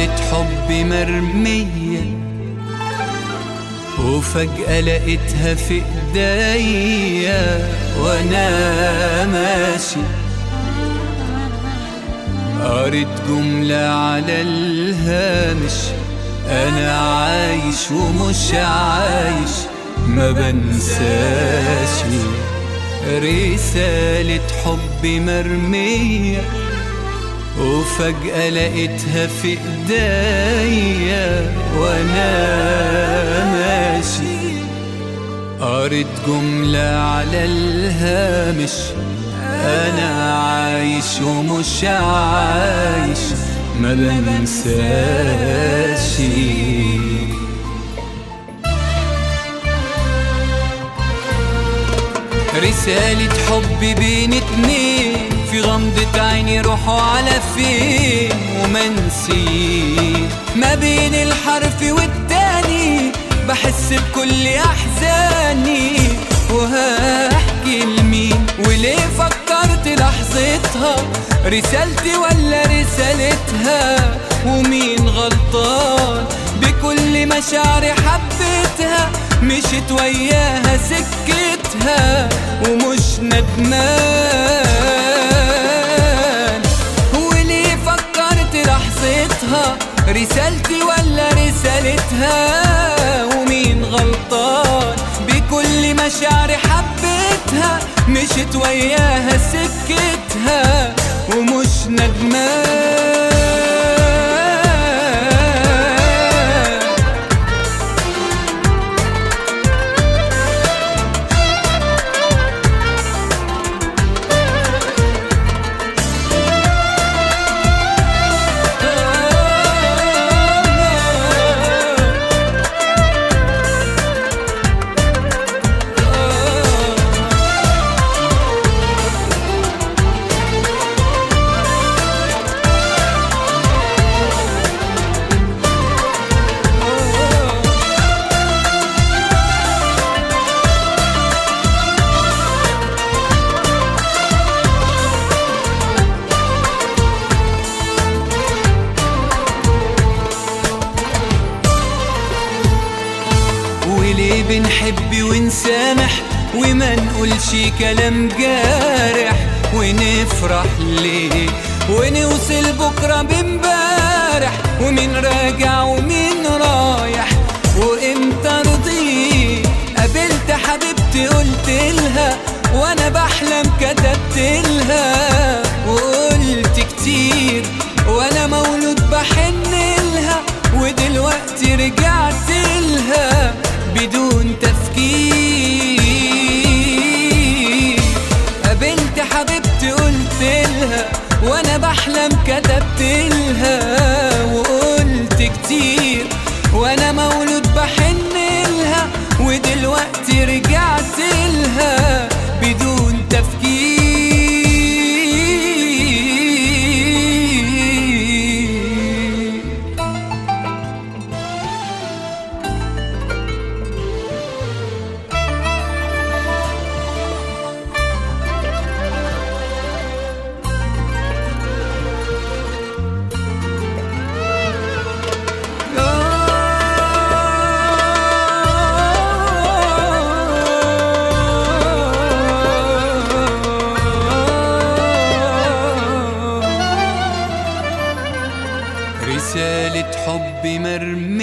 رسالة حب مرمية وفجأة لقيتها في ايديا وانا ماشي. قريت جملة على الهامش: انا عايش ومش عايش ما بنساش. رسالة حب مرمية وفجأة لقيتها في ايديا وانا ماشي. قريت جملة على الهامش: انا عايش ومش عايش ما بنساش. رسالة حب بين اتنين في غمضة عيني روحوا على فين ومنسي. ما بين الحرف والتاني بحس بكل احزاني، وهحكي لمين وليه فكرت لحظتها رسالتي ولا رسالتها، ومين غلطان بكل مشاعري حبيتها مشيت وياها سكتها ومش ندمان. وليه فكرت لحظتها رسالتي ولا رسالتها، ومين غلطان بكل مشاعري حبيتها مشيت وياها سكتها ومش ندمان. وليه بنحب ونسامح وما نقولش كلام جارح، ونفرح ليه ونوصل بكرة بمبارح، ومين راجع ومين رايح وامتى رضيت. قابلت حبيبتي قلت لها وانا بحلم كتبت لها، وقلت كتير وانا مولود بحن لها، ودلوقتي رجعت لها بدون تفكير. قابلت حبيبتي قلت لها وانا بحلم كتبت لها، وقلت كتير وانا مولود بحن لها، ودلوقتي رجعت لها بدون تفكير. رسالة حب مرمية